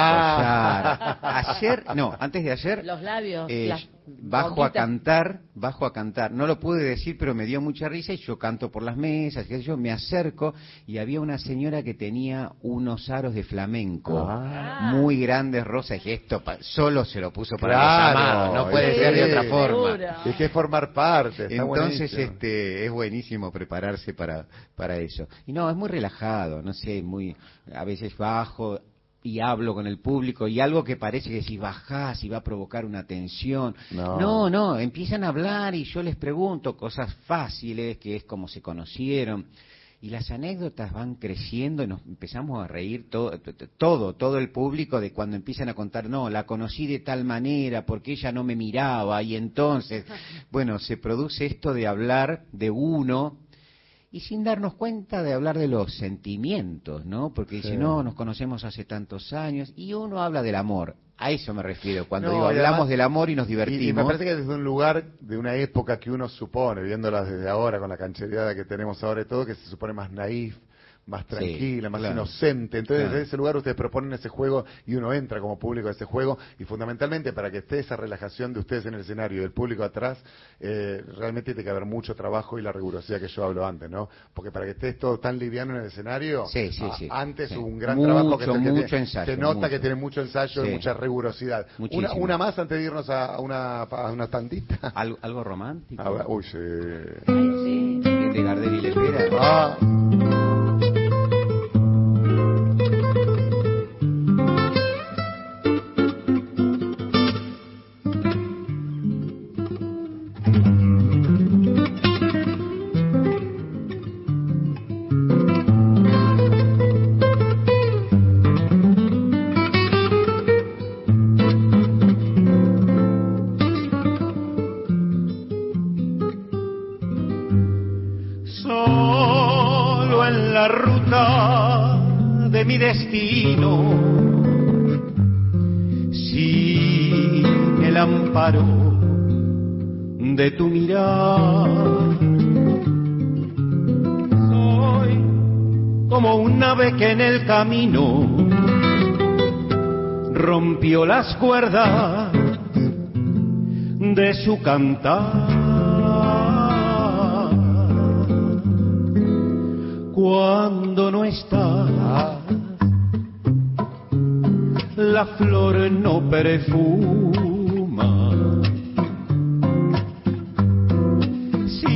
Ah.
collar. Ayer, no, antes de ayer,
Los labios,
eh,
las
bajo a
boquitas.
cantar, bajo a cantar. No lo pude decir, pero me dio mucha risa y yo canto por las mesas, qué sé yo, me acerco y había una señora que tenía unos aros de flamenco
Ah.
muy grandes, rosas, y esto pa- solo se lo puso para
Claro,
los amados, no puede
sí,
ser de otra forma.
seguro.
Y que es formar parte, está
Entonces,
buenísimo.
este, es buenísimo prepararse para, para eso. Y no, es muy relajado, no sé, muy, a veces bajo y hablo con el público y algo que parece que si bajás y va a provocar una tensión.
No.
no, no, empiezan a hablar y yo les pregunto cosas fáciles, que es como se conocieron. Y las anécdotas van creciendo y nos empezamos a reír todo, todo, todo el público de cuando empiezan a contar, no, la conocí de tal manera porque ella no me miraba y entonces, bueno, se produce esto de hablar de uno y sin darnos cuenta de hablar de los sentimientos, ¿no? Porque dice,
Sí.
no, nos conocemos hace tantos años y uno habla del amor. A eso me refiero, cuando
No,
digo,
y
hablamos
además-
del amor y nos
Y,
divertimos.
y me parece que desde un lugar, de una época que uno supone, viéndolas desde ahora, con la canchereada que tenemos ahora y todo, que se supone más naif, más
Sí,
tranquila, más
claro.
inocente. Entonces,
Claro.
desde ese lugar ustedes proponen ese juego y uno entra como público a ese juego. Y fundamentalmente, para que esté esa relajación de ustedes en el escenario y del público atrás, eh, realmente tiene que haber mucho trabajo y la rigurosidad que yo hablo antes, ¿no? Porque para que estés todo tan liviano en el escenario,
Sí, sí,
a-
sí.
antes
Sí.
hubo un gran
Mucho,
trabajo que es el que
mucho
tiene-
ensayo,
se nota
mucho.
que tiene mucho ensayo
Sí.
y mucha rigurosidad. Una,
Muchísimo.
una más antes de irnos a una, a una tandita.
¿Algo, algo romántico?
A ver, uy, sí.
Sí.
Bien de Gardel y Lepera.
Ah.
Solo en la ruta de mi destino, sin el amparo de tu mirar, soy como un ave que en el camino rompió las cuerdas de su cantar. Cuando no estás, la flor no perfuma. Si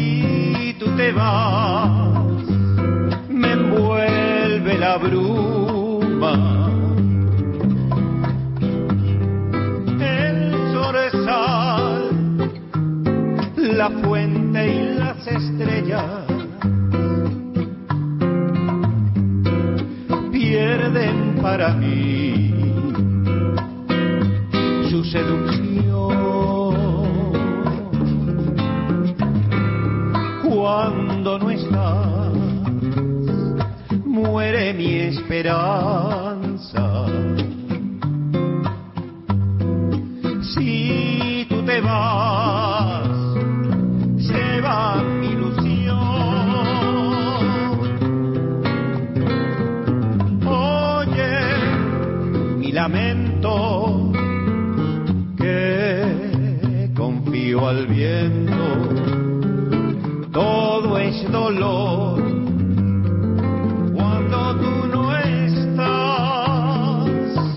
vas, me envuelve la bruma, el zorzal, la fuente y las estrellas pierden para mí su seducción. Cuando no estás, muere mi esperanza. Si tú te vas, se va mi ilusión. Oye, mi lamento que confío al viento. Todo es dolor cuando tú no estás.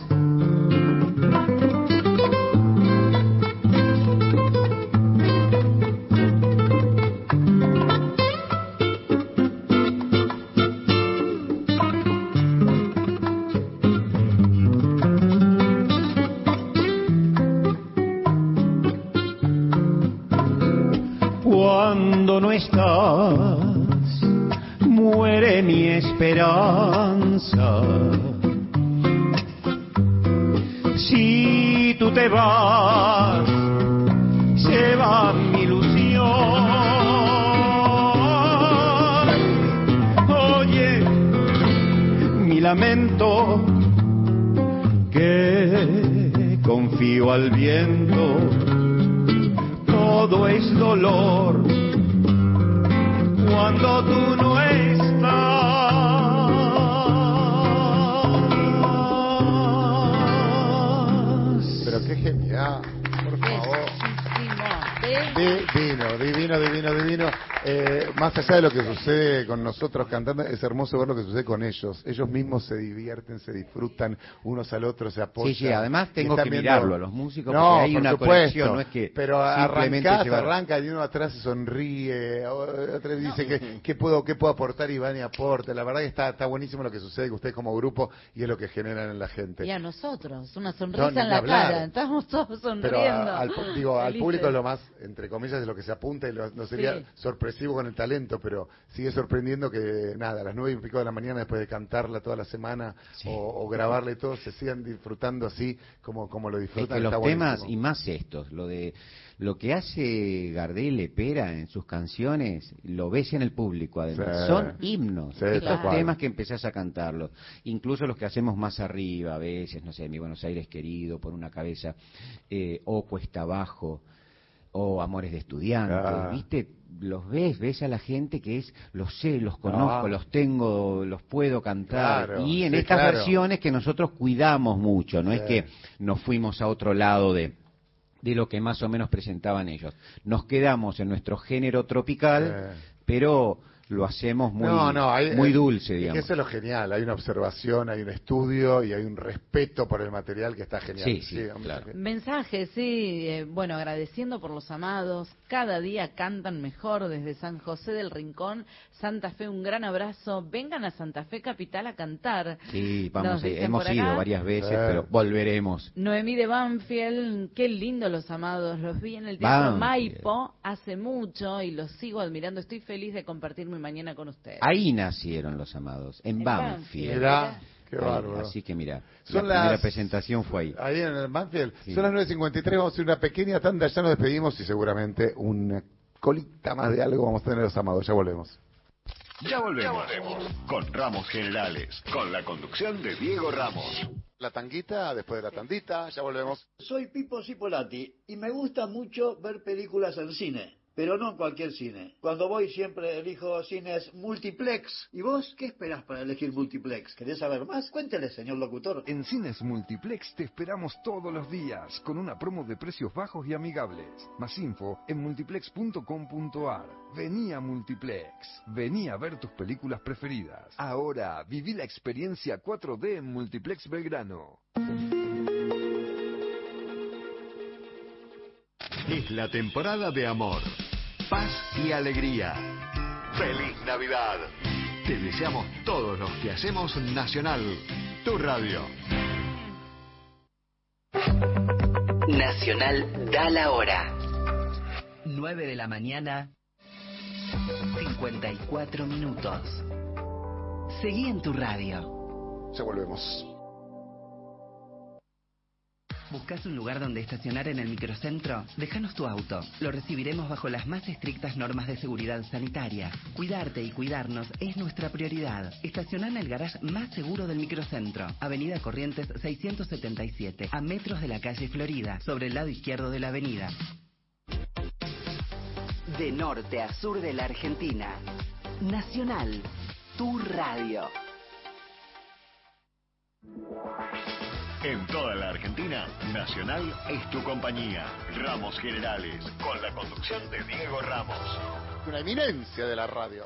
Cuando no estás, muere mi esperanza. Si tú te vas, se va mi ilusión. Oye, mi lamento que confío al viento. Todo es dolor cuando tú no estás.
Pero qué genial, por favor. Divino, divino, divino, divino. Eh, más allá de lo que sucede con nosotros cantando, es hermoso ver lo que sucede con ellos. Ellos mismos se divierten, se disfrutan unos al otro, se apoyan.
Sí, sí, además tengo que
viendo...
mirarlo a los músicos,
no,
porque hay
por
una
supuesto,
conexión, no es que
pero
simplemente
arrancás,
llevar...
arranca y uno atrás se sonríe, otra vez dice que qué puedo, qué puedo aportar Iván y aporte. La verdad que está, está buenísimo lo que sucede con ustedes como grupo y es lo que generan en la gente.
Y a nosotros, una sonrisa
No,
en la
hablar.
cara, estamos todos sonriendo.
Pero a- al, digo, al
Felices.
público es lo más, entre comillas, de lo que se apunta y lo- no sería
Sí.
sorpresivo con el talento, pero sigue sorprendiendo que, nada, a las nueve y pico de la mañana, después de cantarla toda la semana
Sí.
o, o grabarle todo, se sigan disfrutando así como, como lo
Es
disfrutan.
que los
está
temas,
buenísimo.
y más estos, lo de lo que hace Gardel Lepera en sus canciones, lo ves en el público además,
Sí.
son himnos,
Sí,
estos
tal cual.
temas que empezás a cantarlos, incluso los que hacemos más arriba a veces, no sé, Mi Buenos Aires querido, Por una cabeza, eh, o Cuesta abajo, o Amores de estudiantes,
Ah.
¿viste? Los ves, ves a la gente que es, los sé, los conozco,
Ah.
los tengo, los puedo cantar.
Claro,
y en
sí,
estas
claro.
versiones que nosotros cuidamos mucho, no
Sí.
es que nos fuimos a otro lado de de lo que más o menos presentaban ellos. Nos quedamos en nuestro género tropical,
Sí.
pero lo hacemos muy,
No, no, hay-
muy
es-
dulce,
es que
digamos.
eso es lo genial, hay una observación, hay un estudio y hay un respeto por el material que está genial.
Sí, sí,
vamos
claro.
a-
Mensajes, sí, eh, bueno, agradeciendo por los amados, cada día cantan mejor desde San José del Rincón, Santa Fe, un gran abrazo, vengan a Santa Fe Capital a cantar.
Sí,
Nos
vamos, eh,
dicen
hemos
por
ido
acá.
varias veces,
Sí.
pero volveremos.
Noemí de Banfield, qué lindo los amados, los vi en el Teatro
Banfield.
Maipo hace mucho y los sigo admirando, estoy feliz de compartir mi mañana con ustedes.
Ahí nacieron los amados, en,
En
Banfield.
Banfield.
Mirá, qué
Ahí,
bárbaro.
así que mira,
Son
la primera
las-
presentación fue ahí.
Ahí en el Banfield.
Sí.
Son las nueve cincuenta y tres, vamos a hacer una pequeña tanda, ya nos despedimos y seguramente una colita más de algo vamos a tener los amados. Ya volvemos.
Ya volvemos. Con Ramos Generales, con la conducción de Diego Ramos.
La tanguita, después de la tandita, ya volvemos.
Soy Pipo Cipolati y me gusta mucho ver películas en cine, pero no en cualquier cine. Cuando voy siempre elijo cines multiplex. ¿Y vos qué esperás para elegir multiplex? ¿Querés saber más? Cuéntele, señor locutor.
En Cines Multiplex te esperamos todos los días con una promo de precios bajos y amigables. Más info en multiplex punto com punto ar. Vení a Multiplex. Vení a ver tus películas preferidas. Ahora viví la experiencia cuatro D en Multiplex Belgrano.
Es la temporada de amor, paz y alegría. ¡Feliz Navidad! Te deseamos todos los que hacemos Nacional, tu radio.
Nacional da la hora. nueve de la mañana, cincuenta y cuatro minutos. Seguí en tu radio.
Ya volvemos.
¿Buscas un lugar donde estacionar en el microcentro? Déjanos tu auto. Lo recibiremos bajo las más estrictas normas de seguridad sanitaria. Cuidarte y cuidarnos es nuestra prioridad. Estacioná en el garage más seguro del microcentro. Avenida Corrientes seiscientos setenta y siete, a metros de la calle Florida, sobre el lado izquierdo de la avenida. De norte a sur de la Argentina. Nacional, tu radio.
En toda la Argentina, Nacional es tu compañía. Ramos Generales, con la conducción de Diego Ramos.
Una eminencia de la radio.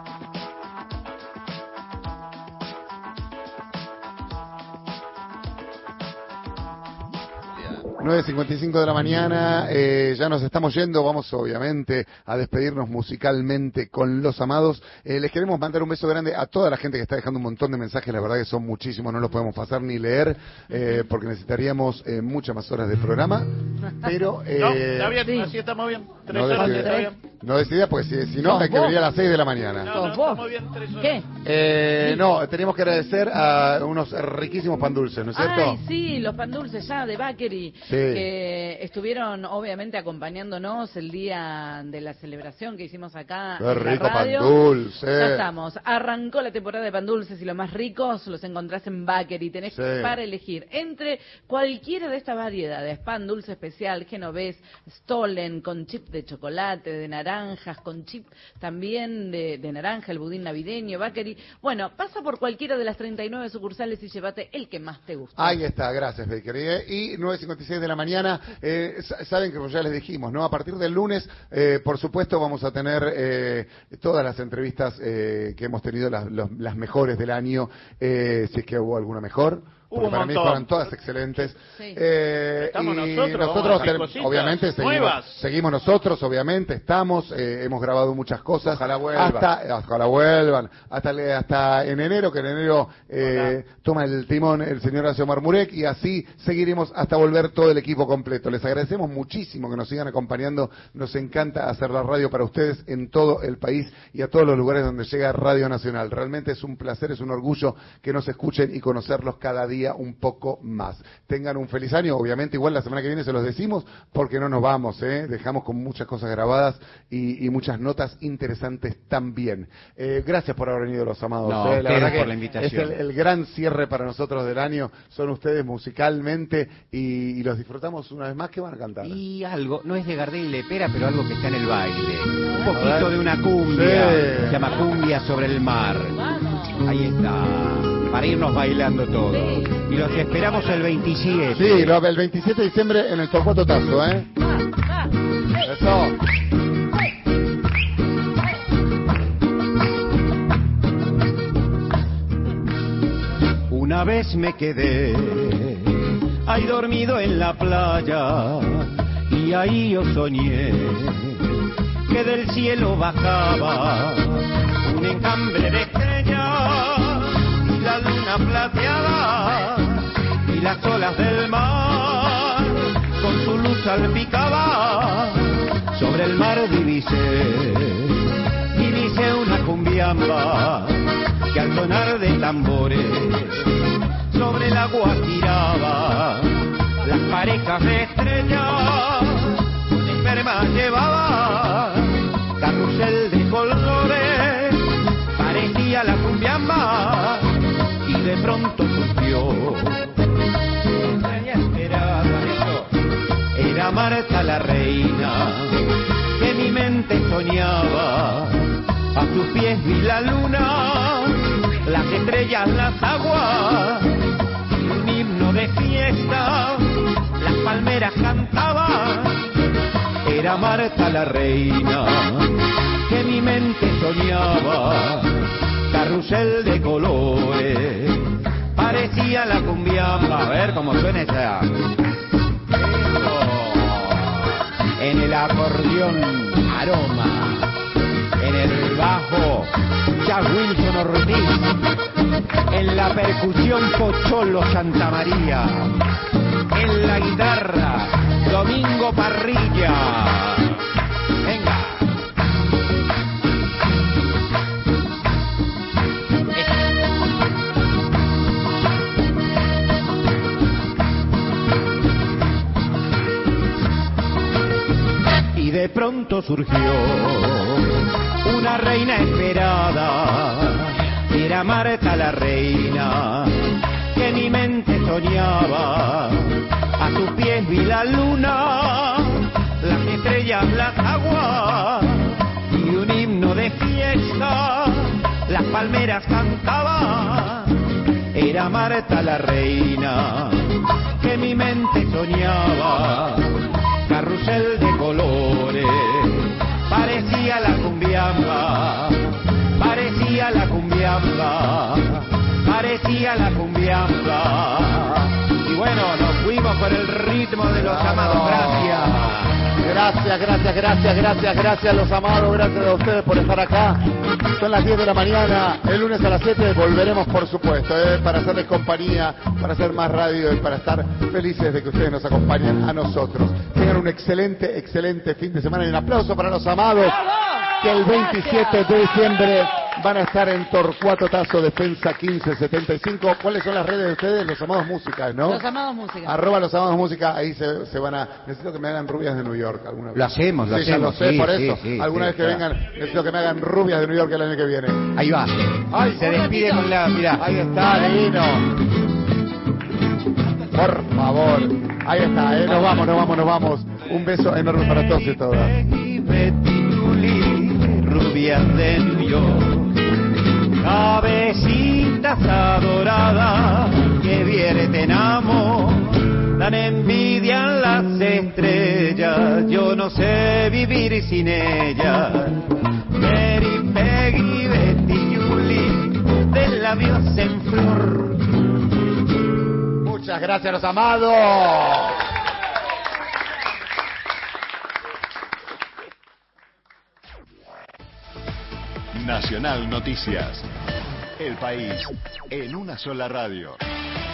nueve cincuenta y cinco de la mañana, eh, ya nos estamos yendo, vamos obviamente a despedirnos musicalmente con Los Amados. Eh, les queremos mandar un beso grande a toda la gente que está dejando un montón de mensajes, la verdad que son muchísimos, no los podemos pasar ni leer, eh, porque necesitaríamos eh, muchas más horas de programa, pero... Eh,
no, está bien, sí. Así estamos bien, tres
no
horas
decidía,
está bien.
No decidía, pues si, si no, hay que venir a las seis de la mañana.
No, no, estamos bien, tres horas.
¿Qué?
Eh, no, teníamos que agradecer a unos riquísimos pan dulces, ¿no es cierto?
Ay, sí, los pan dulces ya de Bakery,
Sí.
que estuvieron obviamente acompañándonos el día de la celebración que hicimos acá
Qué
en la
rico
radio.
pan dulce.
Ya estamos, arrancó la temporada de pan dulces y los más ricos los encontrás en Bakery. Tenés
Sí.
para elegir entre cualquiera de estas variedades, pan dulce especial, genovés, Stollen, con chip de chocolate, de naranjas, con chip también de, de naranja, el budín navideño, Bakery. Bueno, pasa por cualquiera de las treinta y nueve sucursales y llévate el que más te guste.
Ahí está, gracias, Bakery. Eh, Y nueve cincuenta y seis de la mañana, eh, sa- saben que ya les dijimos, ¿no? A partir del lunes, eh, por supuesto, vamos a tener eh, todas las entrevistas eh, que hemos tenido, las, los- las mejores del año, eh, si es que hubo alguna mejor. Porque
Hubo un
para mí
montón.
fueron todas excelentes.
Sí.
Eh,
Estamos
y
nosotros, vamos a hacer
ten-
cositas
obviamente seguimos,
nuevas.
seguimos nosotros, obviamente estamos, eh, hemos grabado muchas cosas.
Ojalá vuelvan.
Hasta, ojalá vuelvan. Hasta, le- hasta en enero, que en enero eh, toma el timón el señor Horacio Marmurek, y así seguiremos hasta volver todo el equipo completo. Les agradecemos muchísimo que nos sigan acompañando. Nos encanta hacer la radio para ustedes en todo el país y a todos los lugares donde llega Radio Nacional. Realmente es un placer, es un orgullo que nos escuchen y conocerlos cada día un poco más. Tengan un feliz año, obviamente igual la semana que viene se los decimos porque no nos vamos, ¿eh? Dejamos con muchas cosas grabadas y, y muchas notas interesantes también. Eh, gracias por haber venido, Los Amados.
No,
¿eh? La
ustedes
verdad
por
que
la invitación.
es el, el gran cierre para nosotros del año, son ustedes musicalmente y, y los disfrutamos una vez más. ¿Qué van a cantar?
Y algo, no es de Gardel y Lepera, pero algo que está en el baile. Un
A
poquito
ver.
de una cumbia.
Sí.
Se llama Cumbia sobre el mar. Ahí está. Para irnos bailando todos. Y los esperamos el veintisiete.
Sí, lo- el veintisiete de diciembre en el Torcuato Tazo, ¿eh? Eso.
Una vez me quedé ahí dormido en la playa y ahí yo soñé que del cielo bajaba un encambre de estrellas y la luna plateada y las olas del mar con su luz salpicaba. Sobre el mar divisé, divisé una cumbiamba que al sonar de tambores sobre el agua giraba. Las parejas de estrellas de esperma llevaba, carrusel de colores, parecía la cumbiamba, y de pronto surgió extraña esperada, eso, era Marta la reina, que mi mente soñaba. A sus pies vi la luna, las estrellas, las aguas, y un himno de fiesta, las palmeras cantaban. Era Marta la reina, que mi mente soñaba. Carrusel de colores, parecía la cumbiamba. A ver cómo suena esa. Eso. En el acordeón aroma, en el
bajo, Jack Wilson Ortiz. En la percusión, Pocholo Santamaría. En la guitarra, Domingo Parrilla. Venga. Y de pronto surgió una reina esperada, era Marta la reina, que mi mente soñaba. A sus pies vi la luna, las estrellas, las aguas, y un himno de fiesta, las palmeras cantaban. Era Marta la reina, que mi mente soñaba. Carrusel de colores, parecía la cumbiamba, parecía la cumbiamba, parecía la cumbiamba. Y bueno, nos fuimos por el ritmo de los amados. Gracias.
Gracias, gracias, gracias, gracias, gracias Los Amados, gracias a ustedes por estar acá. Son las diez de la mañana, el lunes a las siete volveremos por supuesto, ¿eh? para hacerles compañía, para hacer más radio y para estar felices de que ustedes nos acompañen a nosotros. Tengan un excelente, excelente fin de semana y un aplauso para Los Amados, que el veintisiete de diciembre van a estar en Torcuato Tazo, Defensa quince setenta y cinco. ¿Cuáles son las redes de ustedes? Los Amados Música, ¿no?
Los Amados Música.
Arroba Los Amados Música, ahí se, se van a... Necesito que me hagan rubias de New York alguna vez.
Lo hacemos, lo
sí,
hacemos.
Ya lo sé,
sí,
por
sí,
eso.
sí,
alguna
sí,
vez que
claro.
vengan, necesito que me hagan rubias de New York el año que viene.
Ahí va.
Ay,
se despide con la... Mirá.
Ahí está, divino. Por favor. Ahí está, ¿eh? Nos vamos, nos vamos, nos vamos. Un beso enorme para todos y todas.
Rubias de New York, cabecitas adoradas que vierten amor, dan envidia a las estrellas. Yo no sé vivir sin ellas. Mary, Peggy, Betty, Julie, de labios en flor.
Muchas gracias, Los Amados.
Nacional Noticias. El país en una sola radio.